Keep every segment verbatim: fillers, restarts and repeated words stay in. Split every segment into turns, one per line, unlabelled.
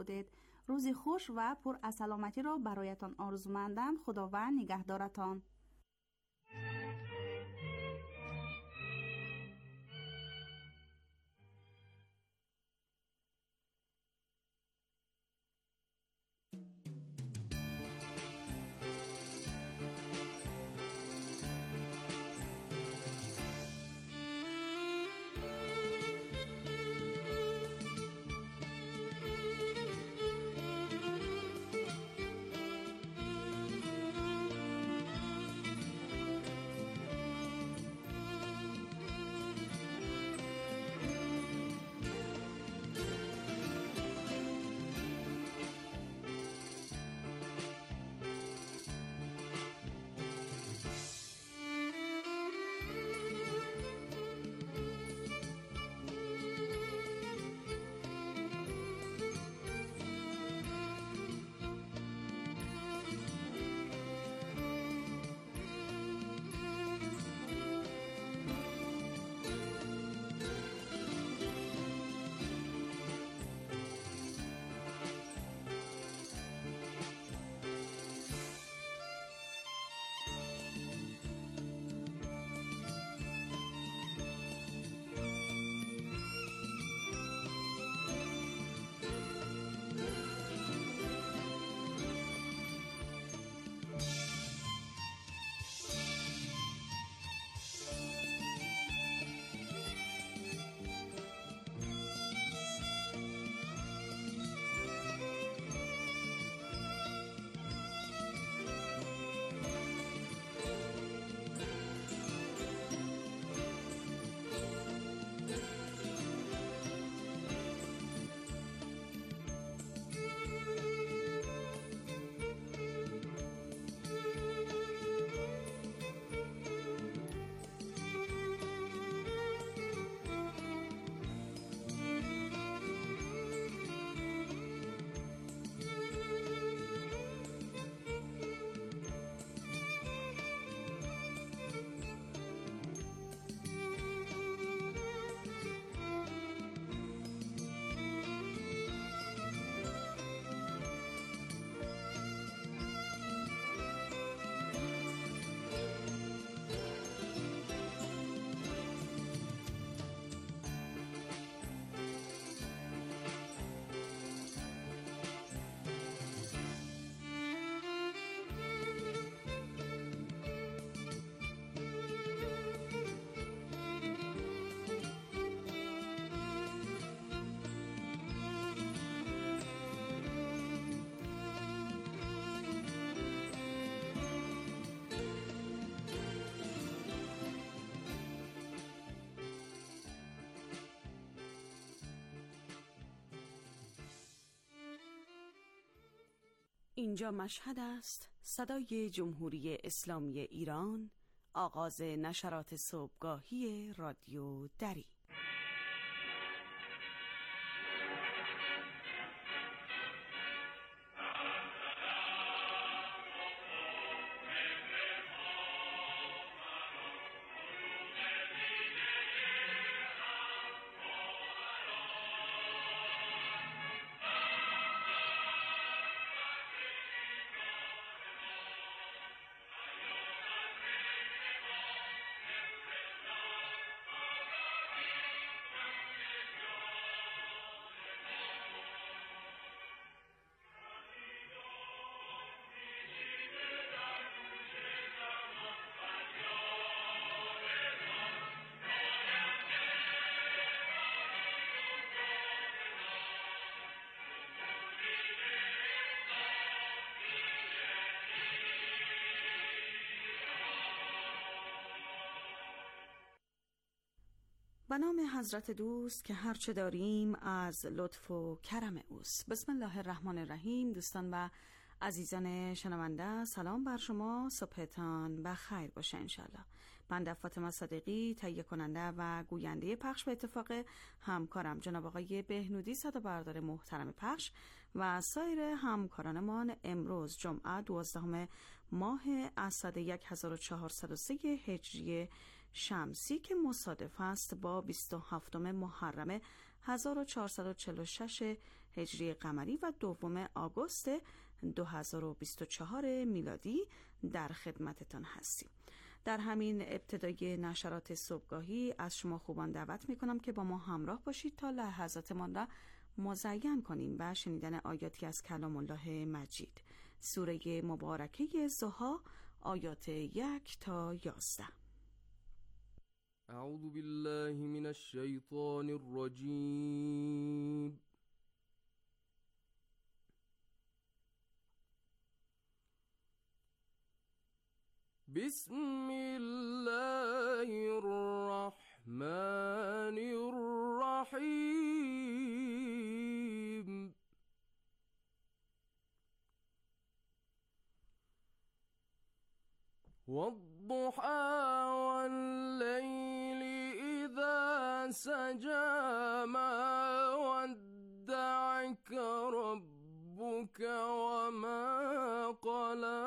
بودید. روزی خوش و پر از سلامتی را برایتان آرزومندم. خداوند نگهدارتان.
اینجا مشهد است، صدای جمهوری اسلامی ایران، آغاز نشرات صبحگاهی رادیو دری. به نام حضرت دوست که هرچه داریم از لطف و کرم اوست. بسم الله الرحمن الرحیم. دوستان و عزیزان شنونده، سلام بر شما، صبحتان بخیر باشه انشالله. بنده فاطمه صادقی، تهیه کننده و گوینده پخش به اتفاق همکارم جناب آقای بهنودی صدا بردار محترم پخش و سایر همکارانمان امروز جمعه دوازدهم ماه اسد هزار و چهارصد و سه هجری شمسی که مصادف است با بیست و هفتم محرم هزار و چهارصد و چهل و شش هجری قمری و دوم آگوست دو هزار و بیست و چهار میلادی در خدمتتان هستیم. در همین ابتدای نشرات صبحگاهی از شما خوبان دعوت میکنم که با ما همراه باشید تا لحظاتمان را مزین کنیم و شنیدن آیاتی از کلام الله مجید. سوره مبارکه ضحی، آیات یک تا یازده.
اعوذ بالله من الشیطان الرجیم. بسم الله الرحمن الرحیم. والضحى والليل إذا سجى ما ودعك ربك وما قلى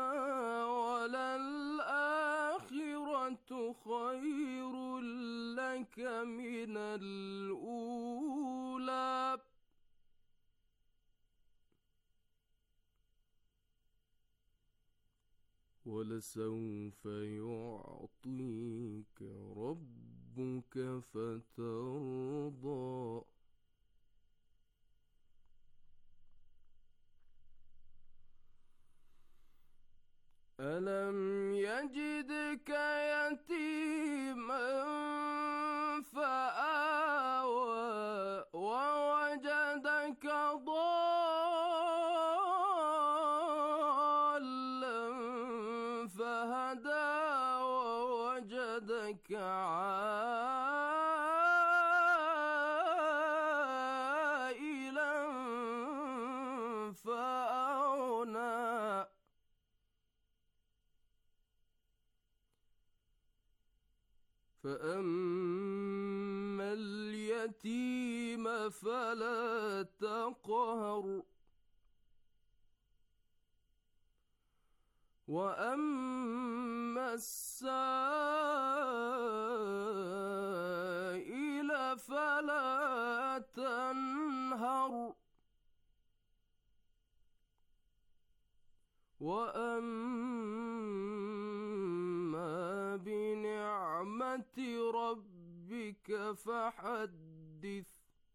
وللآخرة خير لك من الأولى ولسوف يعطيك ربك فترضى. ألم يجدك يتيما فآوى ووجدك ضالا فهدى ووجدك عائلا فأغنى. فأما اليتيم فلا تقهر وأما السائل فلا تنهر وأما بنعمة ربك فحدث.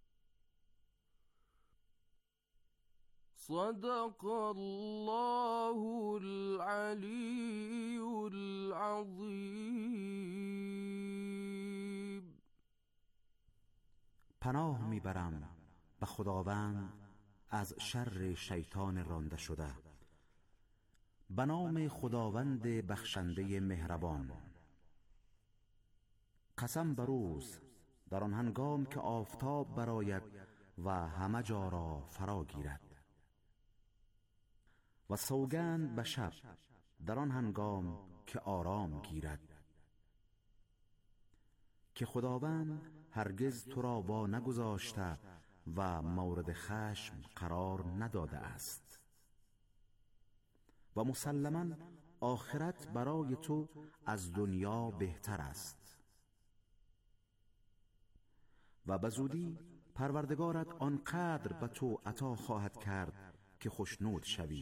صدق الله العلي العظيم.
پناه میبرم به خداوند از شر شیطان رانده شده. به نام خداوند بخشنده مهربان. قسم بر روز در آن هنگام که آفتاب براید و همه جا را فرا گیرد، و سوگند به شب در آن هنگام که آرام گیرد، که خداوند هرگز تو را وا نگذاشته و مورد خشم قرار نداده است. و مسلماً آخرت برای تو از دنیا بهتر است. و بزودی پروردگارت آنقدر به تو عطا خواهد کرد که خوشنود شوی.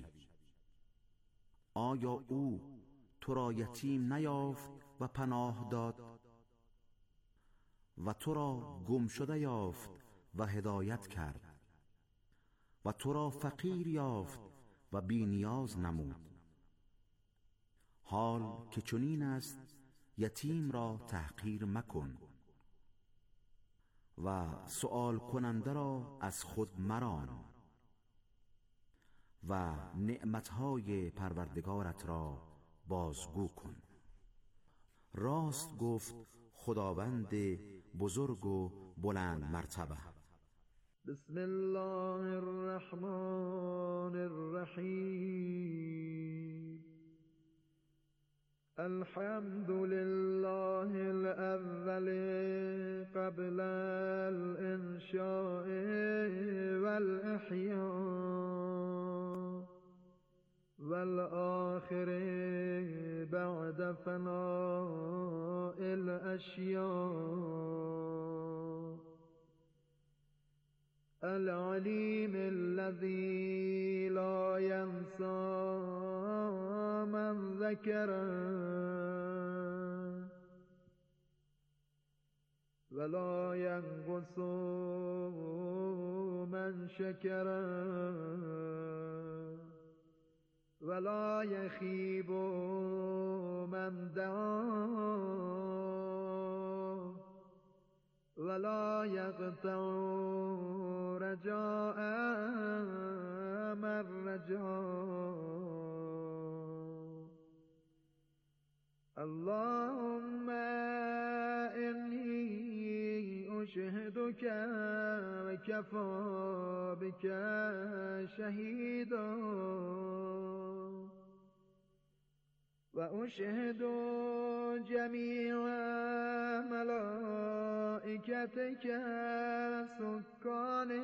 آیا او تو را یتیم نیافت و پناه داد و تو را گم شده یافت و هدایت کرد و تو را فقیر یافت و بی نیاز نمود؟ حال که چنین است یتیم را تحقیر مکن و سؤال کننده را از خود مران و نعمتهای پروردگارت را بازگو کن. راست گفت خداوند بزرگ و بلند مرتبه.
بسم الله الرحمن الرحیم. الحمد لله الأول قبل الإنشاء والإحياء والآخر بعد فناء الأشياء. العليم الذي لا ينسى من ذكره ولا ينقص من شكره ولا يخيب من دعاه ولا يقطع رجاء من رجاه. اللهم إني أشهدك وكفى بك شهيدا وأشهد جميع ملائكتك سكان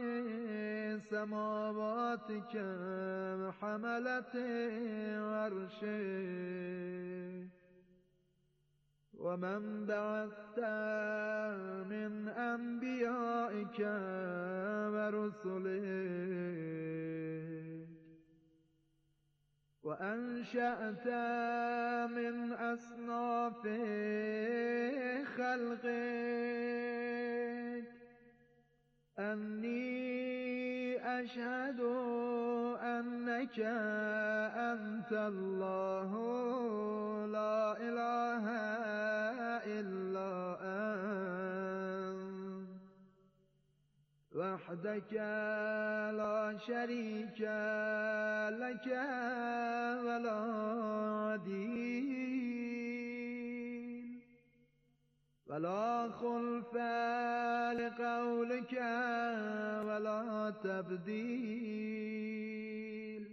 سماواتك وحملة عرشك ومن بعثت من أنبيائك ورسلك وأنشأت من أصناف خلقك أني أشهد أنك أنت الله لا إله إلا أنت وحدك لا شريك لك ولا عديل ولا خلف لقولك ولا تبديل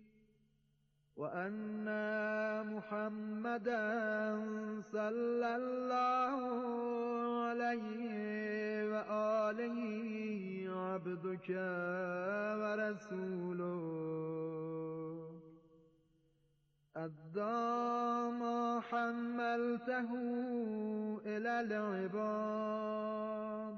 وأن محمدا صلى الله عليه وآله عبدك ورسوله أدى ما حملته إلى العباد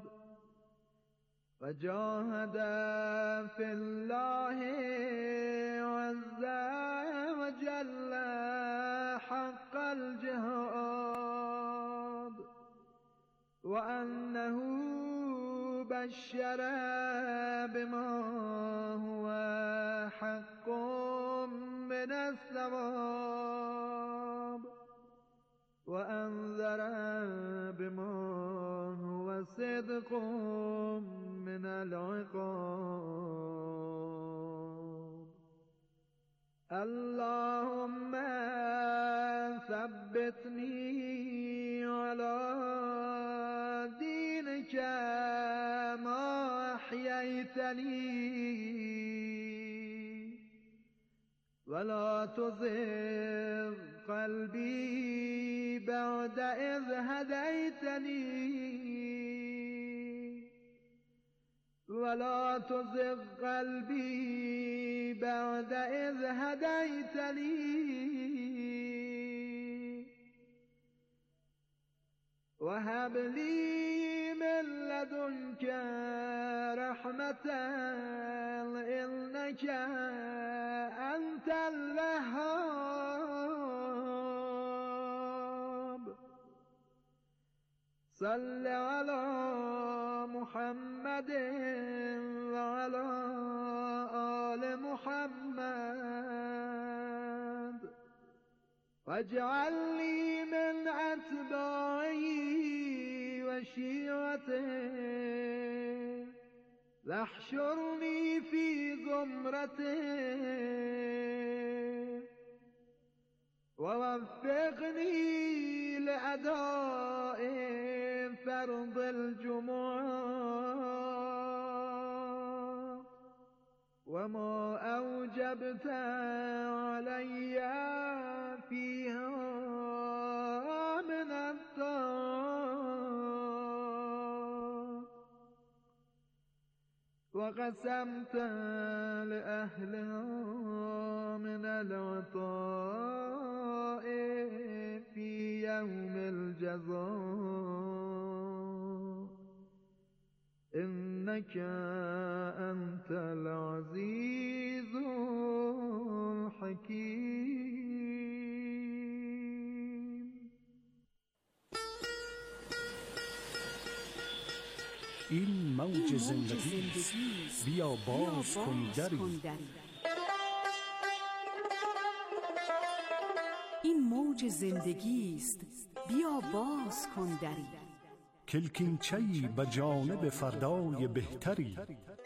وجاهد في الله عز وجل حق الجهاد وأنه بشر بما هو حق من الثواب وأنذر بما هو صدق من العقاب. اللهم ثبتني على دينك ما أحييتني ولا تزغ قلبي بعد إذ هديتني ولا تزغ قلبي بعد إذ هديتني وهب لي من لدنك رحمة إنك أنت الوهاب. صل على محمد وعلى آل محمد واجعلني من أتباعه وشيعته واحشرني في زمرته ووفقني لأداء فرض الجمعة وما أوجبت علي فيها من الطاعات وقسمت لأهلها من العطاء في يوم الجزاء إنك انت العزیز الحکیم.
این موج زندگی بیا باز کن دری.
این موج زندگی است، بیا باز کن دری.
کلکینچه‌ای به جانب فردای بهتری.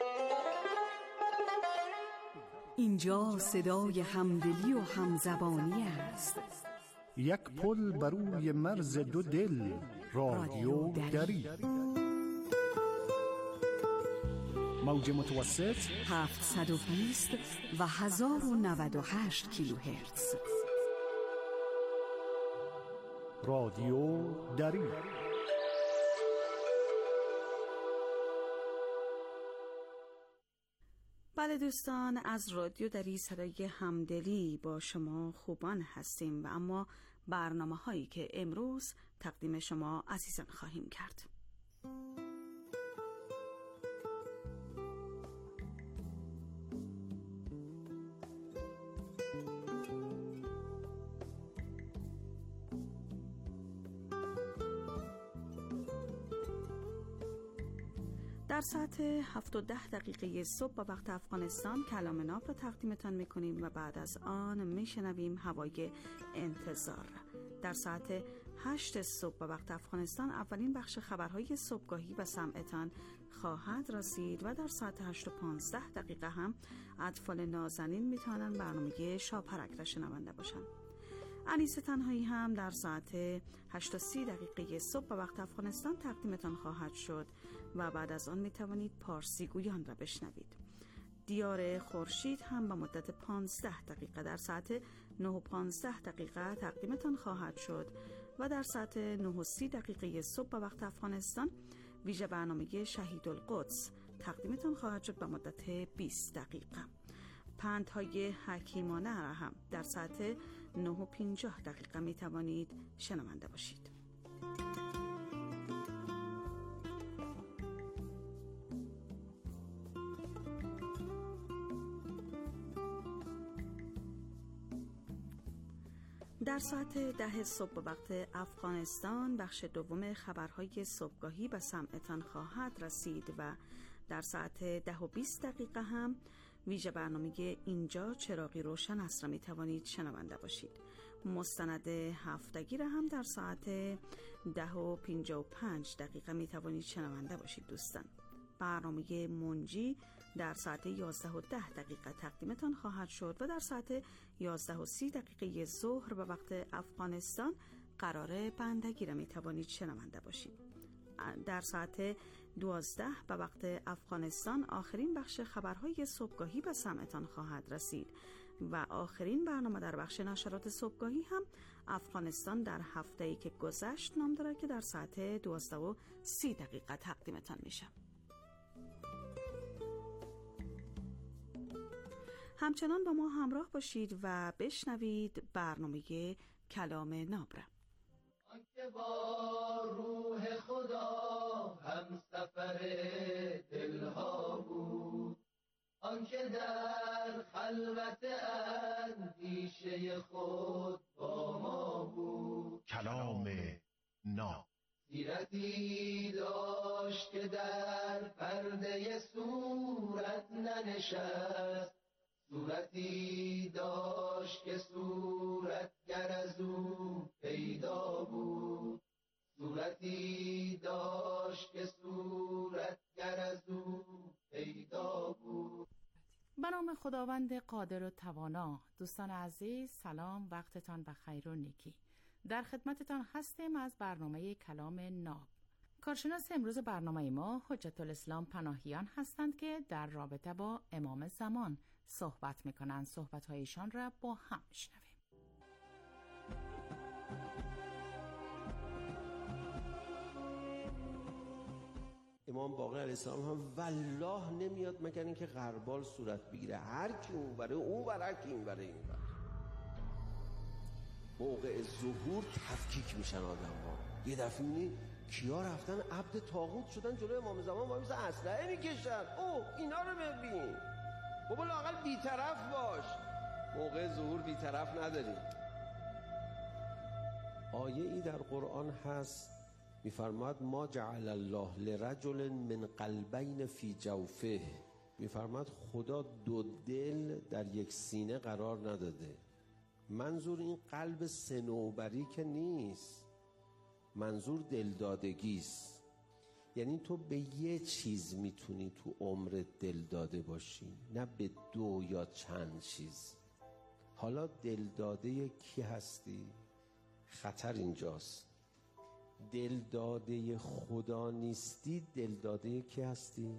اینجا صدای همدلی و همزبانی است.
یک پل بر روی مرز دو دل، رادیو دری. موج متوسط
هفتصد و بیست و هزار و نود و هشت کیلوهرتز.
رادیو دری.
بله دوستان، از رادیو دری صدای همدلی با شما خوبان هستیم و اما برنامه هایی که امروز تقدیم شما عزیزان خواهیم کرد. در ساعت هفت و ده دقیقه صبح با وقت افغانستان کلام ناب را تقدیمتان میکنیم و بعد از آن میشنویم هوای انتظار. در ساعت هشت صبح با وقت افغانستان اولین بخش خبرهای صبحگاهی و سمعتان خواهد رسید و در ساعت هشت و پانزده دقیقه هم اطفال نازنین میتوانند برنامه شاپرک را شنونده باشند. انیس تنهایی هم در ساعت هشت و سی دقیقه صبح به وقت افغانستان تقدیمتان خواهد شد و بعد از آن می توانید پارسی گویان را بشنوید. دیار خورشید هم به مدت پانزده دقیقه در ساعت نه و پانزده دقیقه تقدیمتان خواهد شد و در ساعت نه و سی دقیقه صبح به وقت افغانستان ویژه برنامه شهید القدس تقدیمتان خواهد شد به مدت بیست دقیقه. پندهای حکیمانه را هم در ساعت نه و پنجاه دقیقه می توانید شنونده باشید. در ساعت ده صبح به وقت افغانستان بخش دوم خبرهای صبحگاهی به سمعتان خواهد رسید و در ساعت ده و بیست دقیقه هم ویژه برنامه اینجا چراغی روشن است را می توانید شنونده باشید. مستند هفتگی را هم در ساعت ده و پنجاه و پنج دقیقه می توانید شنونده باشید دوستان. برنامه منجی در ساعت یازده و ده دقیقه تقدیمتان خواهد شد و در ساعت یازده و سی دقیقه ظهر به وقت افغانستان قرار بندگی را می توانید شنونده باشید. در ساعت دوازده به وقت افغانستان آخرین بخش خبرهای صبحگاهی به سمعتان خواهد رسید و آخرین برنامه در بخش نشرات صبحگاهی هم افغانستان در هفته‌ای که گذشت نام دارد که در ساعت دوازده و سی دقیقه تقدیمتان میشه. همچنان با ما همراه باشید و بشنوید برنامه کلام ناب را.
آنکه با روح خدا هم سفر دلها بود، آنکه در خلوت اندیشه خود با ما بود.
کلام ناب.
سیرتی داشت که در پرده صورت ننشست، صورتی داشت که صورتگر از او پیدا بود، صورتی داشت که صورتگر از او پیدا بود.
به نام خداوند قادر و توانا. دوستان عزیز سلام، وقتتان بخیر و نیکی. در خدمتتان هستیم از برنامه کلام ناب. کارشناس امروز برنامه ما حجت الاسلام پناهیان هستند که در رابطه با امام زمان صحبت میکنند. صحبت هایشان را با هم شنویم.
امام باقر علیه السلام هم والله نمیاد مگر اینکه غربال صورت بگیره، هر کی اون بره اون بره، هر کی این بره این بره. موقع ظهور تفکیک میشن آدم ها. یه دفعه میبینی کیا رفتن عبد طاغوت شدن جلوی امام زمان وای میسن اسلحه میکشن. اوه اینا رو ببین بابا، لااقل بی‌طرف باش. موقع ظهور بی‌طرف نداریم. آیه ای در قرآن هست میفرماد ما جعل الله لرجل من قلبین فی جوفه. میفرماد خدا دو دل در یک سینه قرار نداده. منظور این قلب صنوبری که نیست، منظور دلدادگیست. یعنی تو به یه چیز میتونی تو عمرت دلداده باشی، نه به دو یا چند چیز. حالا دلداده کی هستی؟ خطر اینجاست. دلداده خدا نیستی، دلداده کی هستی؟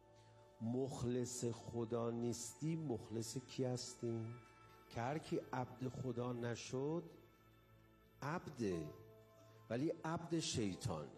مخلص خدا نیستی، مخلص کی هستی؟ که هر کی عبد خدا نشد عبده، ولی عبد شیطانه.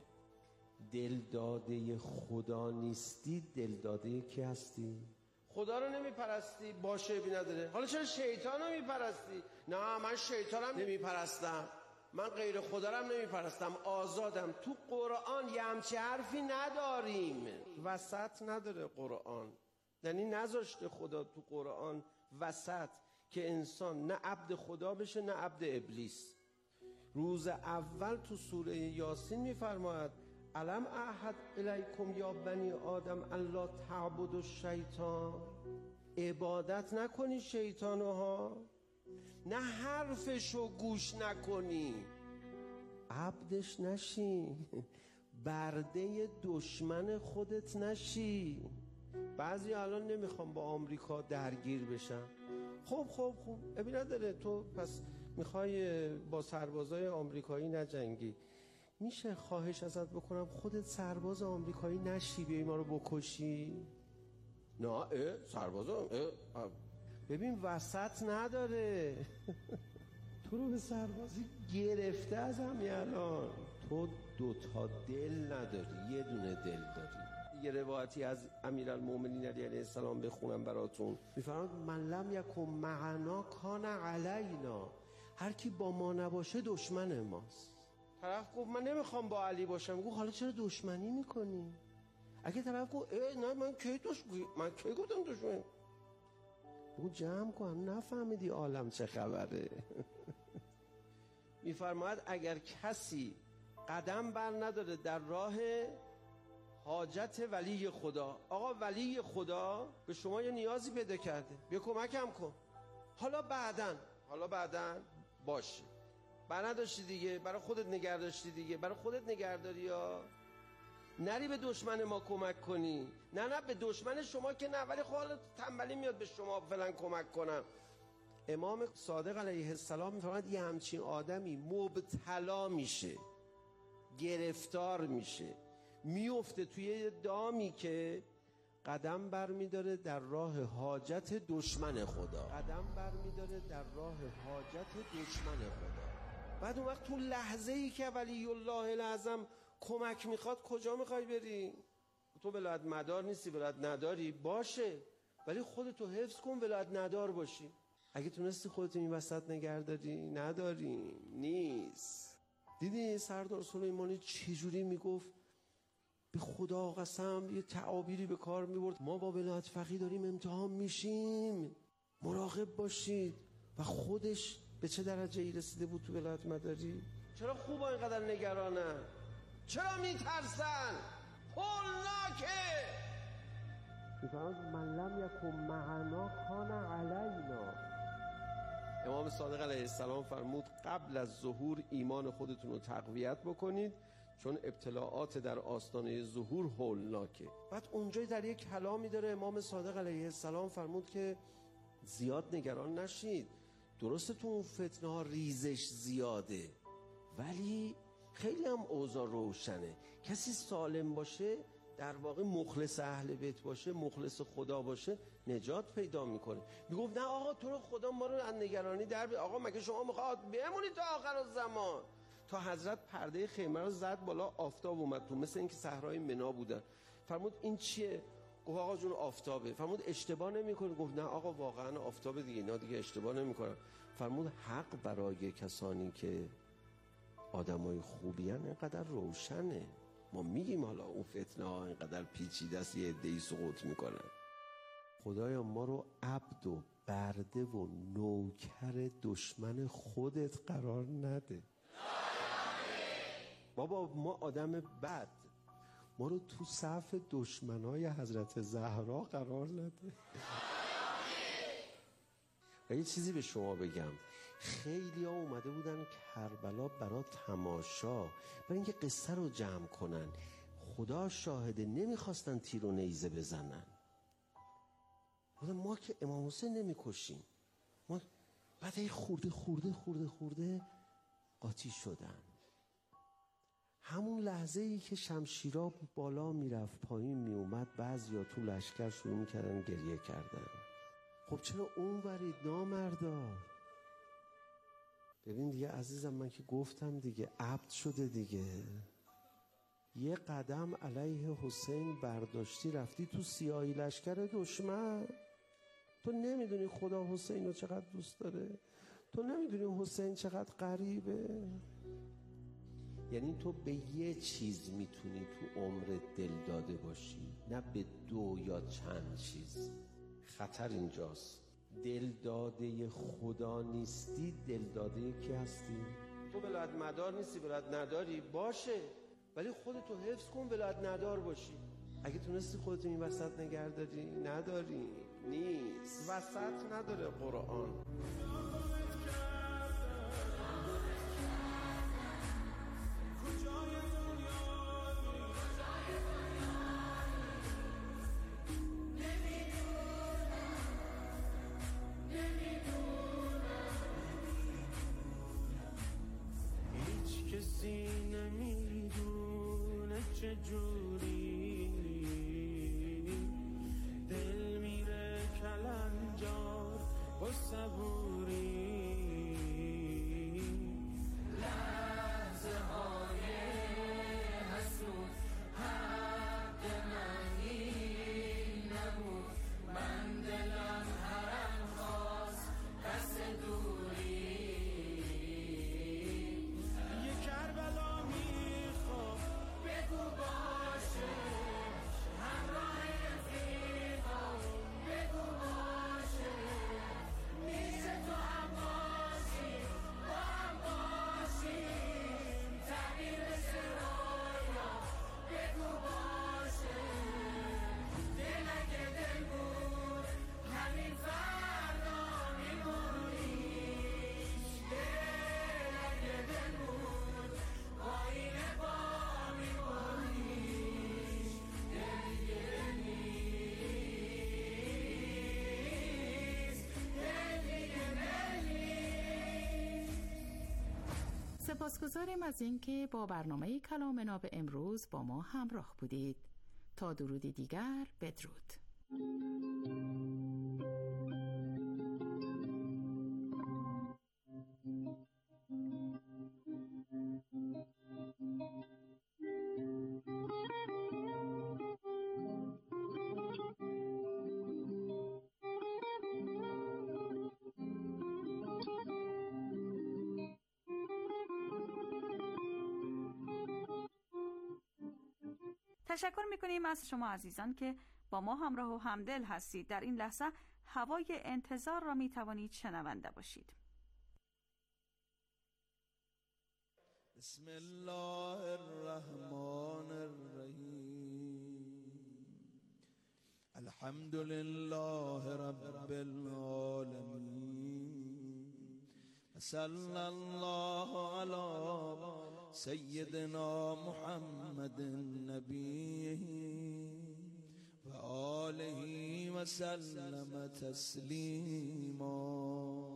دلداده خدا نیستی، دلداده کی هستی؟ خدا رو نمیپرستی، باشه بی نداره. حالا چرا شیطان رو میپرستی؟ نه من شیطانم نمیپرستم، من غیر خدا رو نمیپرستم، آزادم. تو قرآن یه همچی حرفی نداریم. وسط نداره قرآن، یعنی نذاشته خدا تو قرآن وسط که انسان نه عبد خدا بشه نه عبد ابلیس. روز اول تو سوره یاسین میفرماید الم اعهد الیکم یا بنی آدم الا تعبدوا الشیطان. عبادت نکنی شیطانو ها، نه حرفشو گوش نکنی، عبدش نشی، برده دشمن خودت نشی. بعضی الان نمیخوام با آمریکا درگیر بشن. خب خب خب ابی نداره، تو پس میخوای با سربازای آمریکایی نجنگی. میشه خواهش ازت بکنم خودت سرباز آمریکایی نشی بیایی ما رو بکشی؟ نه اه سرباز اه ببین وسط نداره. تو رو به سربازی گرفته از همین الان. تو دوتا دل نداری، یه دونه دل داری. یه روایتی از امیرالمومنین علیه السلام بخونم براتون. میفرماد من لم یکن معنا کان علینا. هر کی با ما نباشه دشمن ماست. طرف گفت من نمیخوام با علی باشم. گفت حالا چرا دشمنی میکنی؟ اگه طرف گفت ای نه من کی دشمن من کی گفتم دشمن؟ بگو جمع کن، نفهمیدی عالم چه خبره. میفرماید اگر کسی قدم بر نداره در راه حاجت ولی خدا، آقا ولی خدا به شما یه نیازی پیدا کرده، بیا کمکم کن. حالا بعدن حالا بعدن باشه، بر نداشتی دیگه، برای خودت نگه داشتی دیگه، برای خودت نگهداری ها. نری به دشمن ما کمک کنی. نه نه به دشمن شما که نه، ولی خب تنبلی میاد به شما فلان کمک کنم. امام صادق علیه السلام میفرماید یه همچین آدمی مبتلا میشه، گرفتار میشه، میفته توی دامی که قدم بر میداره در راه حاجت دشمن خدا. قدم بر میداره در راه حاجت دشمن خدا. بعد اون وقت تو لحظه ای که ولی الله الاعظم کمک میخواد کجا میخوای بری؟ تو ولایت مدار نیستی، ولایت نداری، باشه، ولی خودتو حفظ کن ولایت ندار باشی. اگه تونستی خودتو این وسط نگهداری، نداریم، نیست. دیدی سردار سلیمانی چجوری میگفت؟ به خدا قسم یه تعابیری به کار میبرد، ما با ولایت فقیه داریم امتحان میشیم، مراقب باشید. و خودش به چه درجه ای رسیده بود تو ولایت مداری؟ چرا خوبا اینقدر نگرانن؟ چرا میترسن؟ هولناکه. میفرماید من لم یکن معنا کان علینا. امام صادق علیه السلام فرمود قبل از ظهور ایمان خودتون رو تقویت بکنید، چون ابتلاعات در آستانه ظهور هولناکه. بعد اونجای در یک کلامی داره امام صادق علیه السلام فرمود که زیاد نگران نشید. درسته تو اون فتنه ها ریزش زیاده، ولی خیلی هم اوضاع روشنه. کسی سالم باشه، در واقع مخلص اهل بیت باشه، مخلص خدا باشه، نجات پیدا میکنه. میگفت نه آقا تو رو خدا ما رو از نگرانی در بی... آقا مگه شما میخواد بمونید تا آخر الزمان؟ تا حضرت پرده خیمه رو زد بالا، آفتاب اومد تو، مثل اینکه صحرای منا بودن. فرمود این چیه؟ گفت آقا جون آفتابه. فرمود اشتباه نمیکنه؟ گفت نه آقا واقعا آفتابه دیگه، اینا دیگه اشتباه نمیکنن. فرمود حق برای کسانی که آدمای خوبی هن اینقدر روشنه. ما میگیم حالا اون فتنه ها اینقدر پیچیده است یه عده‌ای سقوط میکنن. خدایا ما رو عبد و برده و نوکر دشمن خودت قرار نده. بابا ما آدم بد، ما رو تو صف دشمنای حضرت زهرا قرار نده. و یه چیزی به شما بگم، خیلی ها اومده بودن کربلا برای تماشا، برای اینکه قصه رو جمع کنن. خدا شاهده نمیخواستن تیر و نیزه بزنن. ما که امام حسین نمیکشیم، ما بعد این خورده خورده خورده خورده قاطی شدن. همون لحظه ای که شمشیرا بالا میرفت پایین میومد، بعضیا تو لشکر شروع میکردن گریه کردن. خب چرا اون ورید نامردا؟ ببین دیگه عزیزم، من که گفتم دیگه عبد شده دیگه. یه قدم علیه حسین برداشتی رفتی تو سیاهی لشکر دشمن. تو نمیدونی خدا حسین رو چقدر دوست داره؟ تو نمیدونی حسین چقدر غریبه؟ یعنی تو به یه چیز میتونی تو عمرت دل داده باشی، نه به دو یا چند چیز. خطر اینجاست. دل داده خدا نیستی، دل داده کی هستی؟ تو ولایت مدار نیستی، ولایت نداری باشه، ولی خودتو حفظ کن ولایت ندار باشی. اگه تونستی خودتو این وسط نگه داری، نداری، نیست، وسط نداره قرآن.
سپاسگزاریم از اینکه با برنامه کلام ناب امروز با ما همراه بودید. تا درودی دیگر، بدرود.
تشکر میکنیم از شما عزیزان که با ما همراه و همدل هستید. در این لحظه هوای انتظار را میتوانید شنونده باشید.
بسم الله الرحمن الرحیم. الحمد لله رب العالمین. صلی الله علی سیدنا محمد النبی و آله و سلم تسلیما.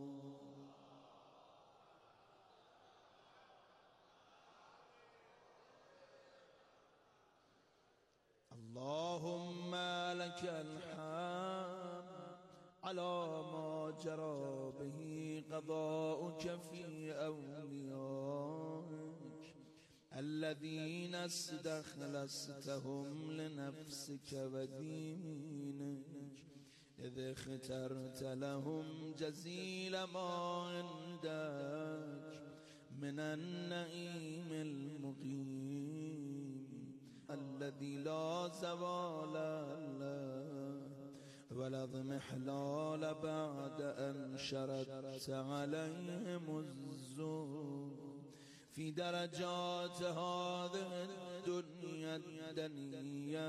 اللهم لك الحمد على ما جرى به قضاؤك في أوليائك الذين استخلصتهم لنفسك ودينك إذ اخترت لهم جزيل ما عندك من النعيم المقيم الذي لا زوال له ولا اضمحلال بعد أن شردت عليهم الزور في درجات هذه الدنيا الدنيا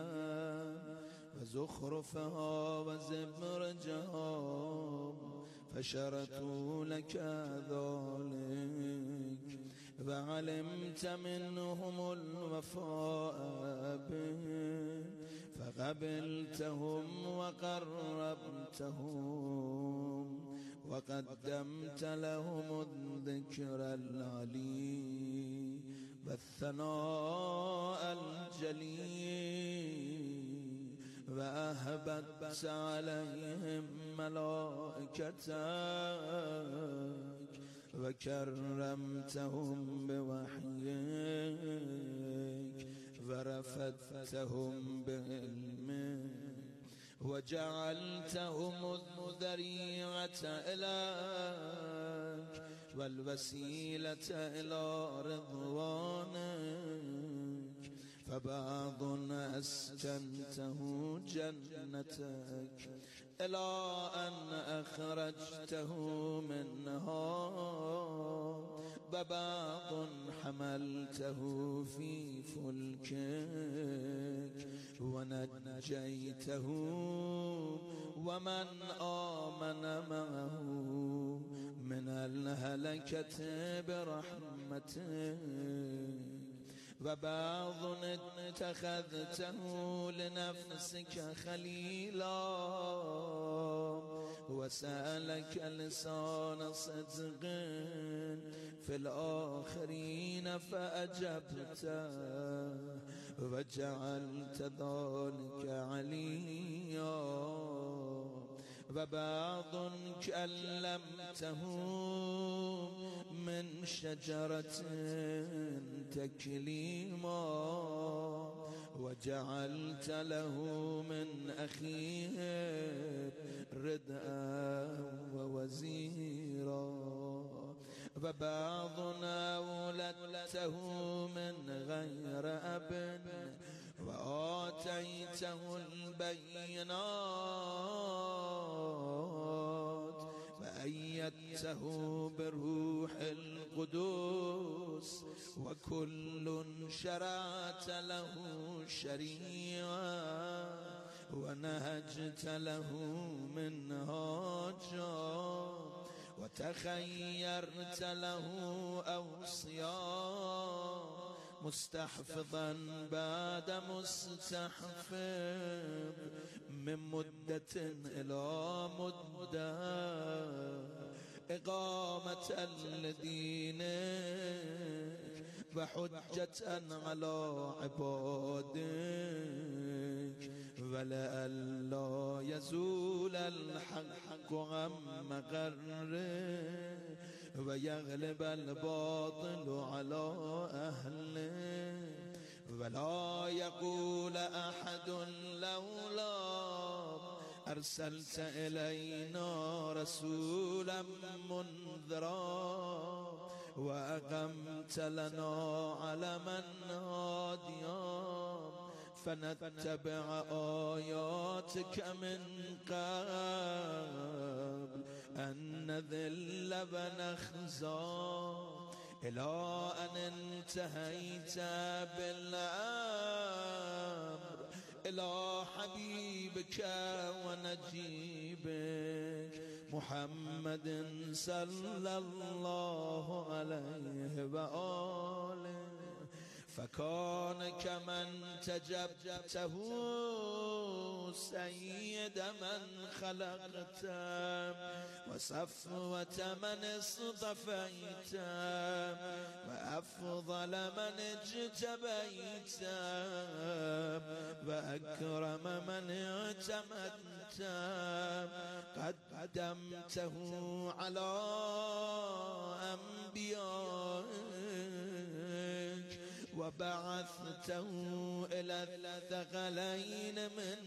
وزخرفها وزبرجها فشرطوا لك ذلك وعلمت منهم الوفاء به فقبلتهم وقربتهم وقدمت لهم الذكر العلي والثناء الجليل وأهبت عليهم ملائكتك وكرمتهم بوحيك ورفدتهم بعلمك وجعلتهم الذريعة إليك والوسيلة إلى رضوانك فبعض أسكنته جنتك إلى أن أخرجته منها وبعض حملته في فلكك ونجيته ومن آمن معه من الهلكة برحمتك وبعض اتخذته لنفسك خليلا وسألك لسان صدق في الآخرين فأجبته وجعلت ذلك عليا وبعض كلمته من شجرة تكليما وجعلت له من أخيه ردءا ووزيرا وبعضنا ولدته من غير أب وآتيته البينات وأيدته بروح القدس وكل شرعت له شريعة ونهجت له منهاجا وتخيرت له أوصياء مستحفظا بعد مستحفظ من مدة إلى مدة إقامة لدينك وحجة على عبادك ولئلا يزول الحق عن مقره ويغلب الباطل على أهله ولا يقول أحد لولا أرسلت إلينا رسولا منذرا وأقمت لنا علما هاديا فنتبع آياتك من قبل أن نذل ونخزى إلى أن انتهيت بالأمر إلى حبيبك ونجيبك محمد صلى الله عليه وآله فكان كمن تجبته سيد من خلقت وصفوة من اصطفيت وأفضل من اجتبيت وأكرم من اعتمدت قدمته على أنبيائك وبعثته إلى الثقلين من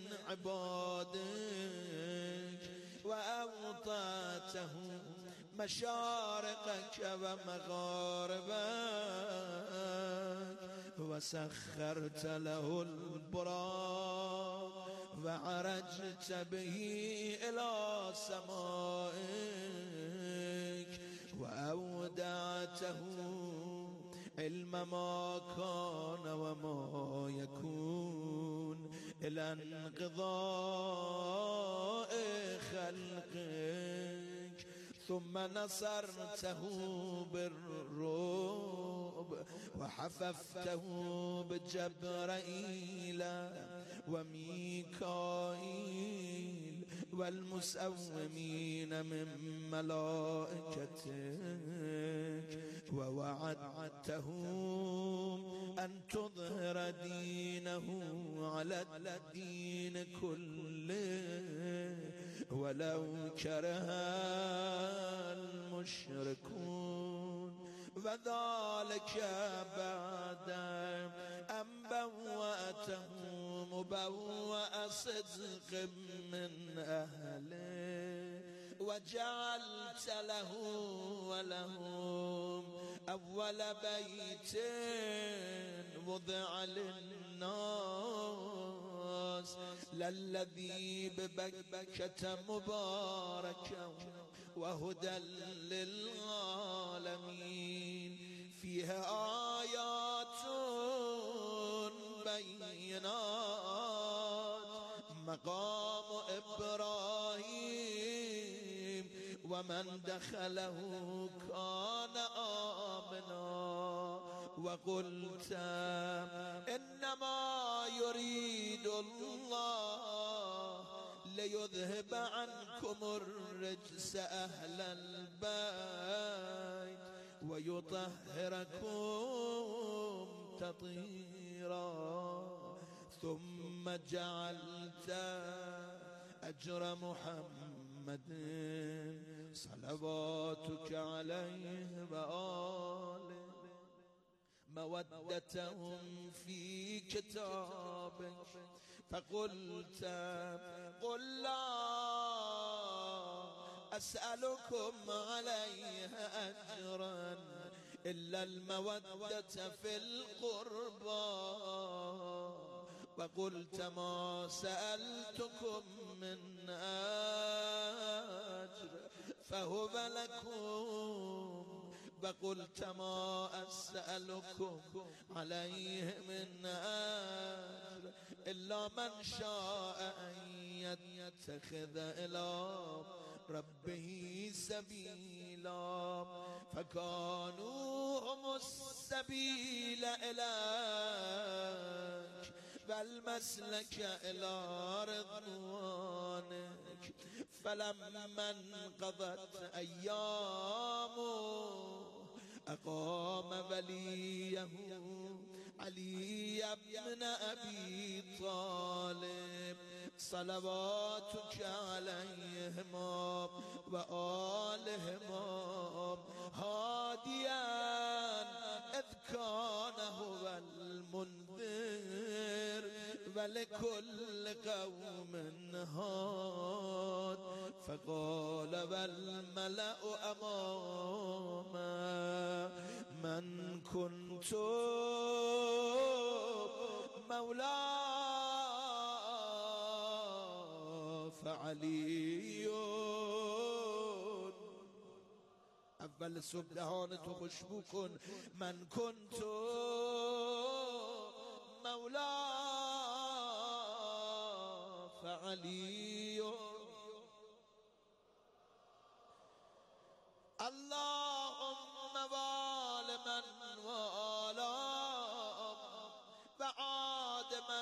عبادك وأوطاته مشارقك ومغاربك وسخرت له البراق وعرجت به إلى سمائك وأودعته علم ما كان وما يكون إلى انقضاء خلقك ثم نصرته بالرعب وحففته بجبرائيل وميكائيل والمسومين من ملائكتك ووعدتهم أن تظهر دينه على الدين كله ولو كره المشركون وذلك بعد أن بوأته مبوأ صدق من أهله وجعلت له ولهم أول بيت وضع للناس للذي ببكة مباركا وهدى للعالمين فيها آيات بينات مقام إبراهيم ومن دخله كان آمنا وقلت إنما يريد الله ليذهب عنكم الرجس أهل البيت ويطهركم تطهيرا ثم جعلت أجر محمد صلواتك عليه وآله مودتهم في كتابك فقلت قل لا أسألكم عليها أجرا إلا المودة في القربى وقلت ما سألتكم من أجر فهو لكم وقلت ما أسألكم عليه من أجر إلا من شاء أن يتخذ إلى ربه سبيلا فكانوا هم السبيل إليك والمسلك إلى رضوانك فلما انقضت أيامه أقام وليه علي بن أبي طالب صلواتك عليهما وآلهما هاديا إذ كان هو المنذر ولكل قوم هاد فقال والملأ أماما من كنت مولاه فعلي اول صبح دهان تو خوشبو کن من كنت مولاه فعلي اللهم وال من والاه وعاد من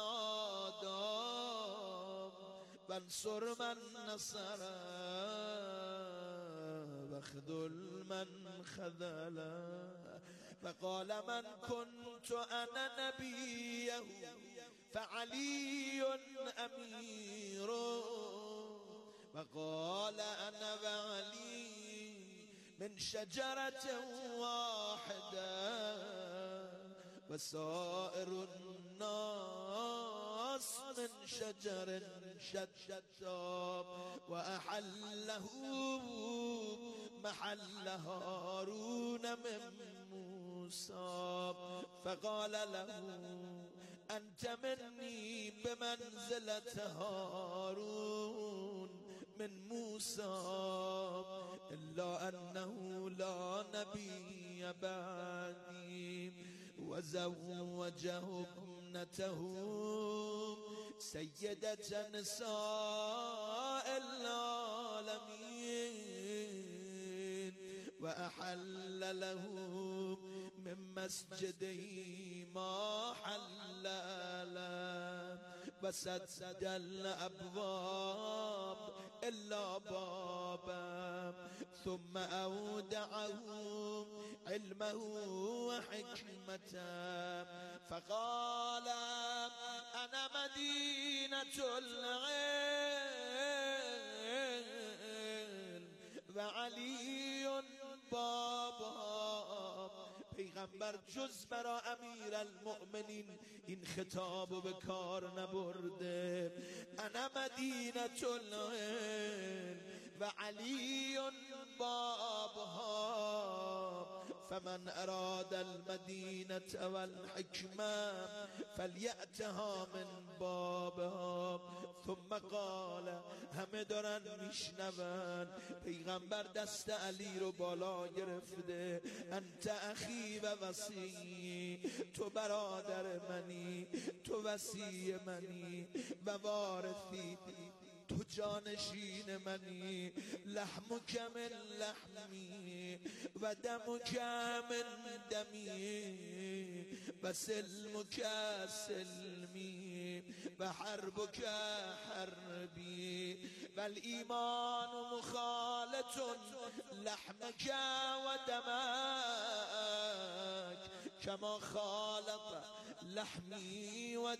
عاداه وانصر من نصره واخذل من خذله فقال من كنت أنا نبيه فعلي أمير وقال أنا وعلي من شجرة واحدة وسائر الناس من شجر شتى وأحله محل هارون من موسى موسى فقال له أنت مني بمنزلة هارون من موسى إلا أنه لا نبي بعدي وزوجه ابنته سيدة نساء العالمين وأحل له من مسجده ما حل له وسد الأبواب إلا بابا ثم أودعه علمه وحكمته فقال أنا مدينة العلم وعلي بابا. پیغمبر جز برا امیر المؤمنین این خطاب به کار نبرده. انا مدینة العلم و علی بابها فمن اراد المدینة والحکمة فلیأتها من بابها. ثم قال همه دارن میشنون پیغمبر دست علی رو بالا گرفته انت اخی و وصی، تو برادر منی، تو وصی منی و وارثی، تو جانشین منی، لحمک من لحمی و دمک من دمی و سلمک سلمی و حربک حربی و الایمان مخالط لحمک و دمک کما خالط لحمی و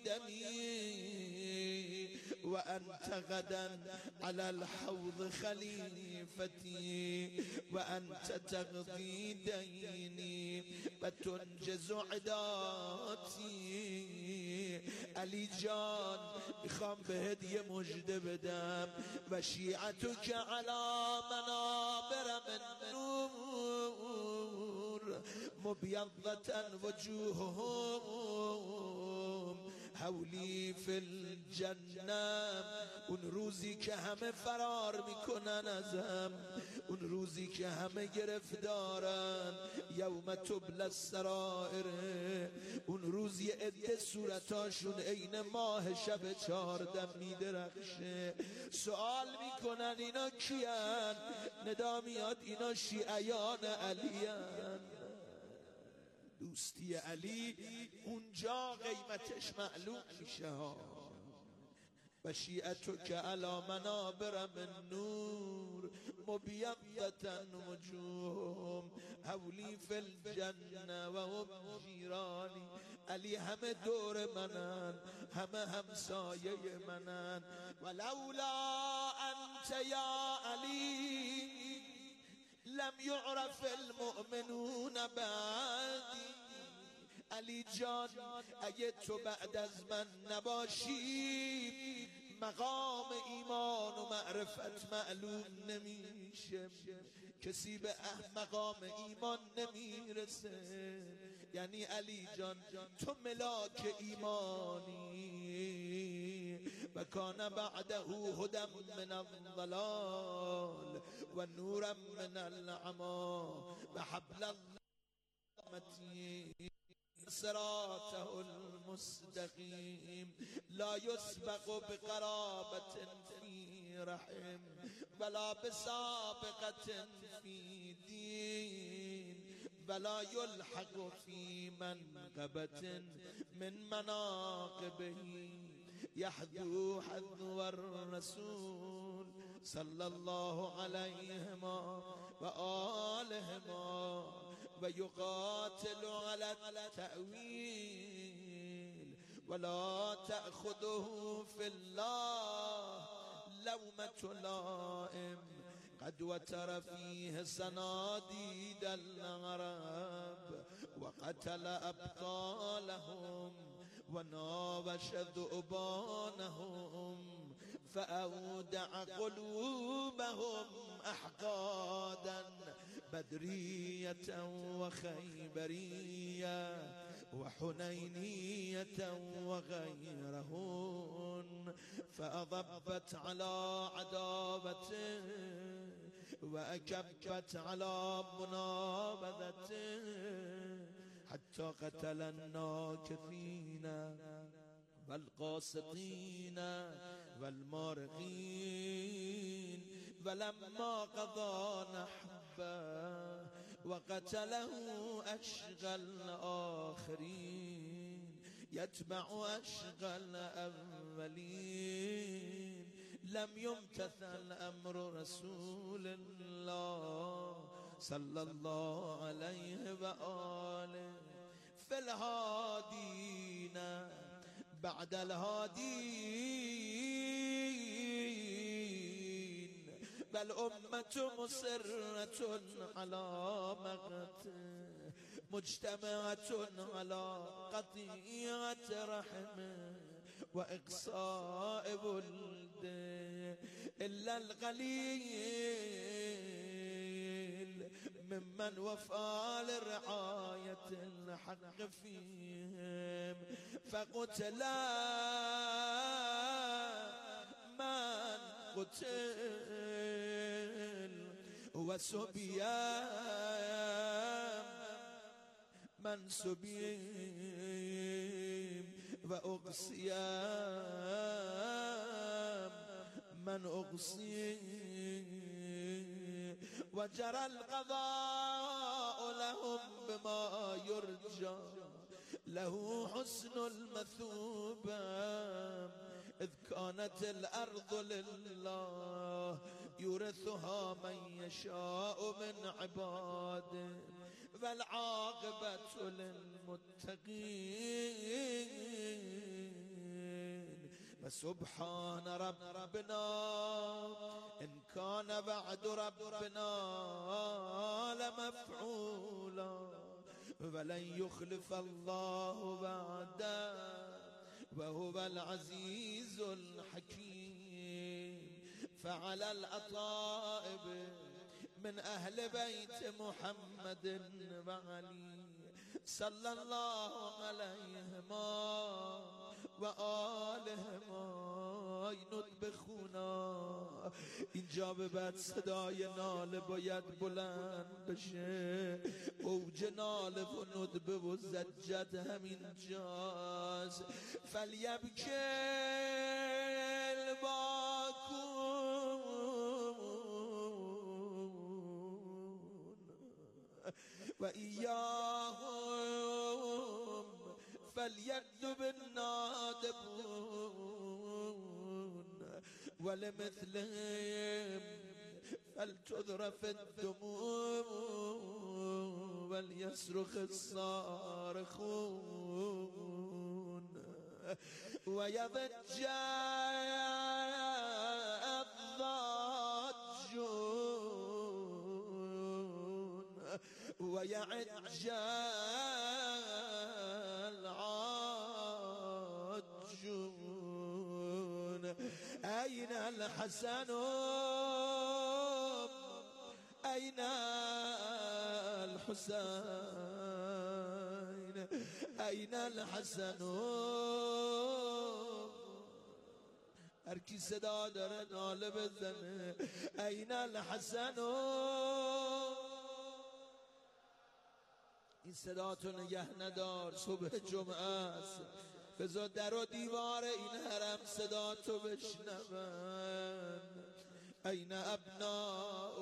دمی و انت غدا على الحوض خلیفتی و انت تقضی دینی و تنجز عداتی. علی جان میخوام بهت یه مژده بدم و شیعتو که علی منابر من نور مبیضة وجوههم حولی فی الجنه. اون روزی که همه فرار میکنن ازم، اون روزی که همه گرفتارن، یوم تبلی السرائر، اون روزی عده صورتاشون عین ماه شب چهاردم میدرخشه. سوال میکنن اینا کیان؟ ندا میاد اینا شیعیان علیان. دوستی علی اونجا قیمتش معلوم میشه ها. و شیعتو که علی منابر من نور مبیضة وجوههم حولی فی الجنه و هم جیرانی. علی همه دور منن، همه همسایه منن. ولولا انت یا علی لم يعرف المؤمنون بعدی. علی جان اگه تو بعد از من نباشی مقام ایمان و معرفت معلوم نمیشه، کسی به مقام ایمان نمیرسه. یعنی علی جان تو ملاک ایمانی و کان بعده هدى من الضلال و نورا من العمی و حبل المتین صراطه المستقیم لا يسبق بقرابة في رحم ولا بسابقة في دين ولا يلحق في منقبة من مناقبه يحذو حذو الرسول صلى الله عليهما وآلهما ويقاتل على التأويل ولا تأخذه في الله لومة لائم قد وتر فيه صناديد العرب وقتل أبطالهم وناوش ذؤبانهم فأودع قلوبهم أحقادا بدرية وخيبرية وحنينية وغيرهن فأضبت على عداوته وأكبت على منابذته حتى قتل الناكثين والقاسطين والمارقين ولما قضى نحبه وقتله أشقى الآخرين يتبع أشقى الأولين لم يمتثل أمر رسول الله صلى الله عليه وآله في الهادين بعد الهادين بل أمة مصرة على مقته مجتمعة على قطيعة رحمه وإقصاء ولده إلا القليل ممن وفى لرعاية الحق فيهم فقتل من قتل وسبي من سبي وأغصي من أغصي وجرى القضاء لهم بما يرجى له حسن المثوبة إذ كانت الأرض لله يورثها من يشاء من عباده والعاقبة للمتقين فسبحان ربنا إن كان بعد ربنا لمفعولا ولن يخلف الله بعده وهو العزيز الحكيم فعلى الأطائب من أهل بيت محمد وعلي صلى الله عليهما وآلهما ينود بخونا اینجا به بعد صدای ناله باید بلند بشه اوج ناله و ندبه و زجت همین جاست فلیبکل باکون و ایاهم فلیدب النادبون ولمثلهم فلتذرف الدموع وليصرخ الصارخون ويضج الضاجون ويعج العاجون أين الحسن أين الحسين أين الحسن هر کی صدا داره ناله بزنه أين الحسن این صدا تو نگه ندار صبح جمعه است بذار در و دیوار این حرم صدا تو بشنون این ابناء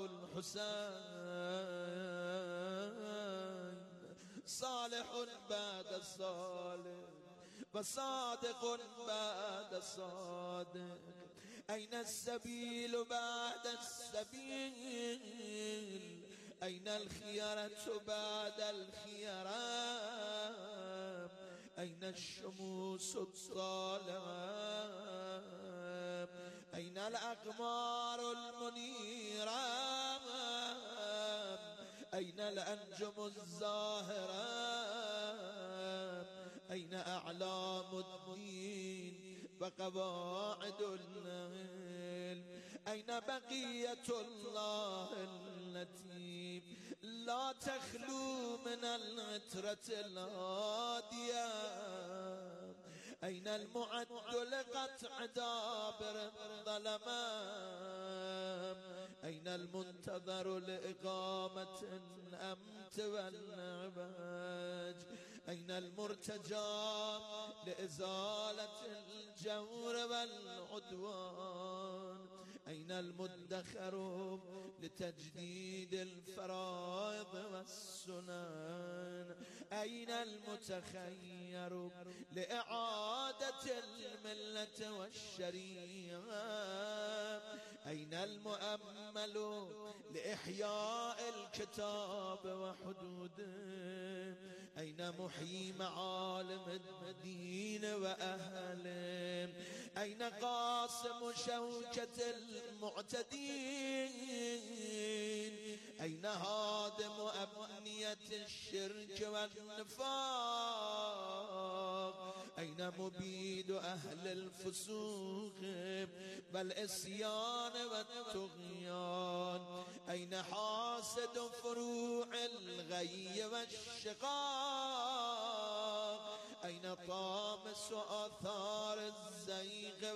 الحسین صالح بعد صالح و صادق بعد صادق این السبیل بعد السبیل أين الخيرة بعد الخيرة أين الشموس الطالعة أين الأقمار المنيرة أين الأنجم الزاهرة أين أعلام الدين وقواعد العلم أين بقية الله التي لا تخلو من العطرة الهادية أين المعد لقطع دابر الظلمام أين المنتظر لإقامة الأمت والنعماج أين المرتجى لإزالة الجور والعدوان أين المدخر لتجديد الفرائض والسنن أين المتخير لإعادة الملة والشريعة أين المؤمل لإحياء الكتاب وحدوده أين محيي معالم الدين وأهله أين قاسم شوكة المعتدين أين هادم أبنية الشرك والنفاق أين مبيد أهل الفسوق والعصيان والطغيان أين حاسد فروع الغي والشقاق أين طامس آثار الزيغ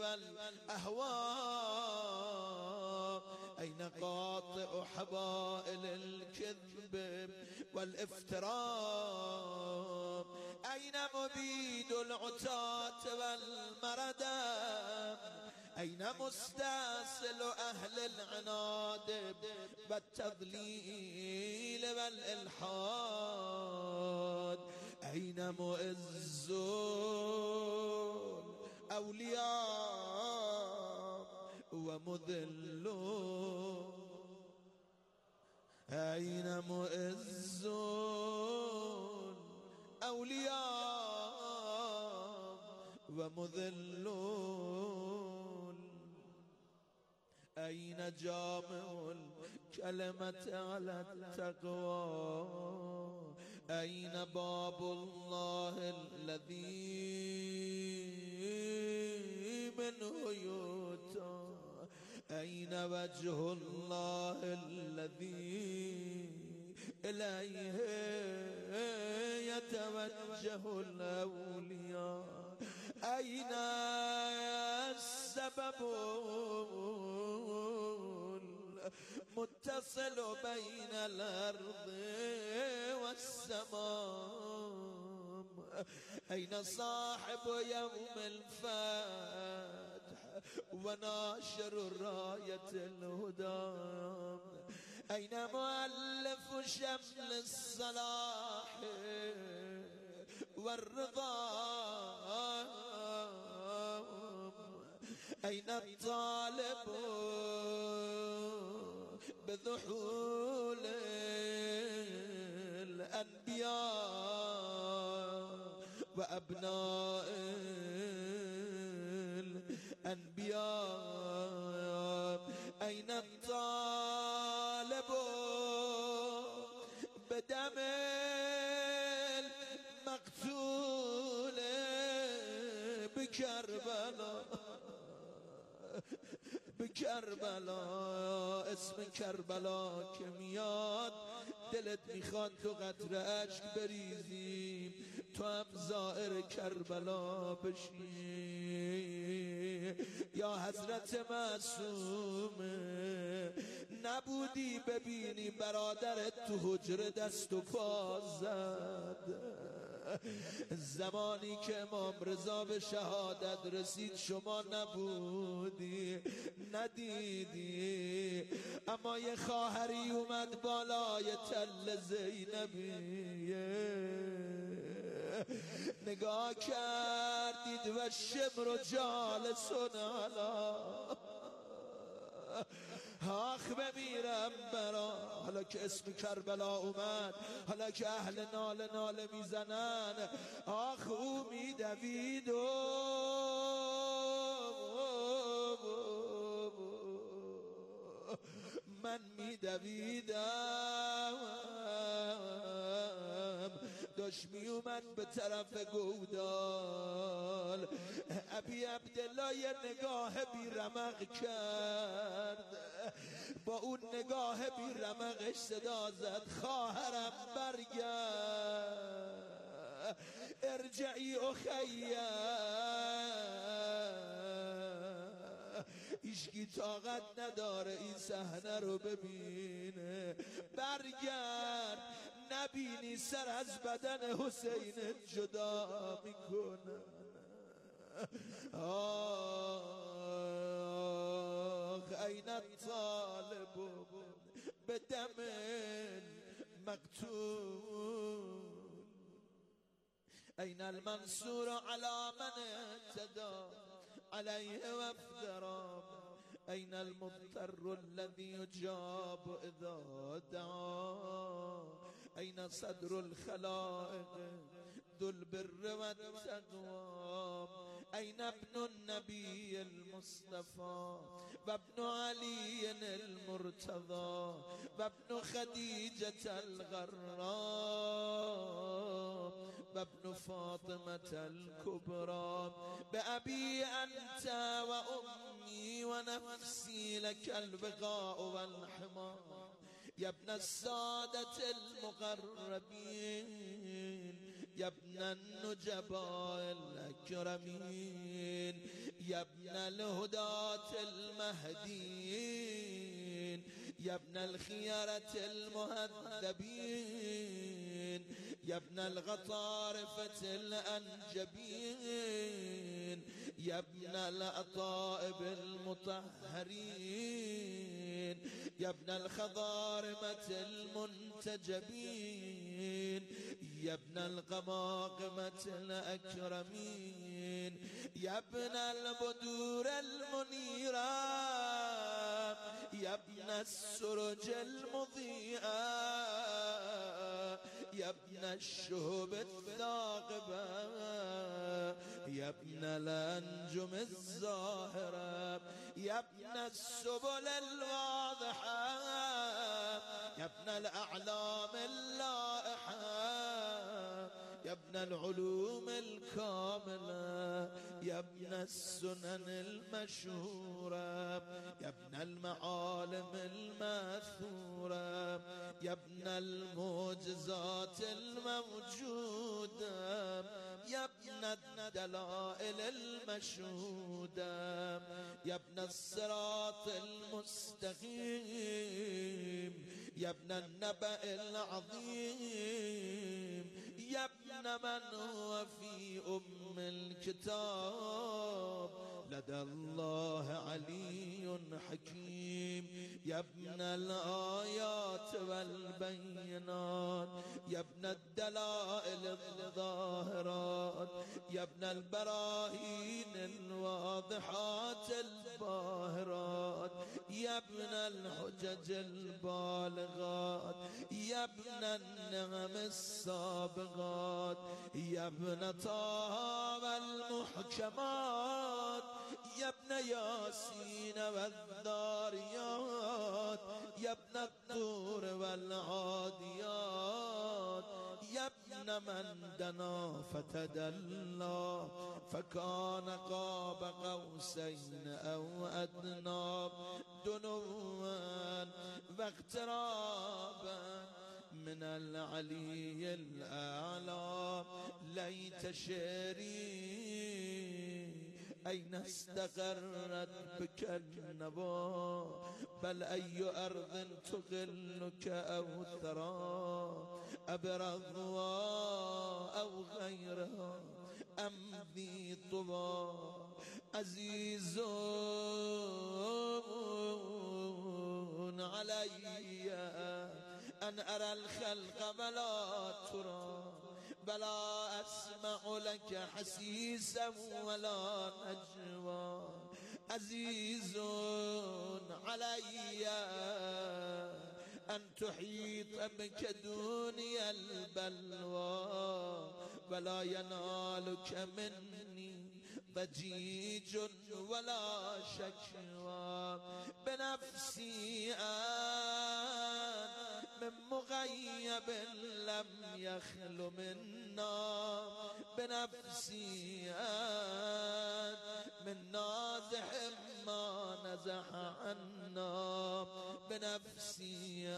والأهواء أين قاطع حبائل الكذب والافتراء أين مبيد العتاة والمردة أين مستأصل أهل العناد والتضليل والإلحاد أين مؤز أولياء ومذل أين مؤز أولياء ومذلون أين جامع الكلمة على التقوى أين باب الله الذي منه يؤتى أين وجه الله الذي إليه يتوجه الأولياء أين السبب المتصل بين الأرض والسماء أين صاحب يوم الفتح وناشر راية الهدى أين مؤلف شمل الصلاح والرضا أين الطالب بذحول الأنبياء وأبناء الأنبياء أين الطالب بدم المقتول بكربلاء بكربلاء اسم کربلا که میاد دلت میخواد تو قطره عشق بریزی تو هم زائر کربلا بشی یا حضرت معصومه نبودی ببینی برادرت تو حجره دست و پا زد زمانی که امام رضا به شهادت رسید شما نبودی ندیدی اما یه خواهری اومد بالای تل زینبیه نگاه کردید و شمر و جالسون علا آخ بمیرم برا حالا که اسم کربلا اومد حالا که اهل ناله ناله میزنن آخ او میدوید و من میدویدم داشت می اومد به طرف گودال ابی عبدالله یه نگاه بی رمق کرد با اون نگاه بی رمقش صدا زد خواهرم برگرد، ارجعی اخیه. هیچکی طاقت نداره این صحنه رو ببینه. برگرد، نبینی سر از بدن حسین جدا میکنه. آخ این الطالب به دم مقتول، این المنصور على من اعتدى عليه وافترى، این المضطر الذي يجاب اذا دعا، این صدر الخلائق ذو البر والتقوى، أين ابن النبي المصطفى وابن علي المرتضى وابن خديجة الغراء وابن فاطمة الكبرى، بأبي أنت وأمي ونفسي لك البقاء والحمى، يا ابن السادة المقربين، يا ابن النجباء الأكرمين، يا ابن الهداة المهديين، يا ابن الخيرة المهذبين، يا ابن الغطارفة الأنجبين، يا ابن الأطائب المطهرين، يا ابن الخضارمة المنتجبين، يا ابن القماقمة الأكرمين، يا ابن البدور المنيرة، يا ابن السرج المضيئة، يا ابن الشهب الثاقبة، يا ابن الأنجم الزاهرة، يا ابن السبل الواضحة، يا ابن الأعلام اللائحة، يا ابن العلوم الكاملة، يا ابن السنن المشهورة، يا ابن المعالم الماثورة، يا ابن المعجزات الموجودة، يا ابن الدلائل المشهودة، يا ابن الصراط المستقيم، يا ابن النبأ العظيم، يا ابن من هو في أم الكتاب لدى الله علي حكيم، يا ابن الآيات والبينات، يا ابن الدلائل الظاهرات، يا ابن البراهين الواضحات الباهرات، يا ابن الحجج البالغات، يا ابن النعم السابغات، يا ابن طه والمحكمات، يا ابن ياسين والذاريات، يا ابن الطور والعاديات، يا ابن من دنا فتدلى فكان قاب قوسين أو أدنى، دنوا واقترابا من العلي الأعلى، ليت شعري أين استقرت بك النبا، بل أي أرض تقلك أو ثرى، أبرضوا أو غيرها أم ذي طوى، عزيز علي أن أرى الخلق ولا ترى، بلا أسمع لك حسيسا ولا نجوى، عزيز علي أن تحيط بك دنيا البلوى، ولا ينالك مني ضجيج ولا شكوى، بنفسي أن من مغيب لم يخل منا، بنفسي أن من نازح ما نزح عنا بنفسي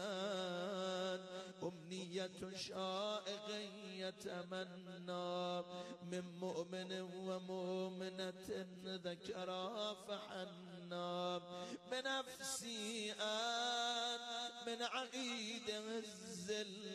أمنية شائق يتمنى من مؤمن ومؤمنة ذكرا فحنا بنفسي أن من عقيد الزل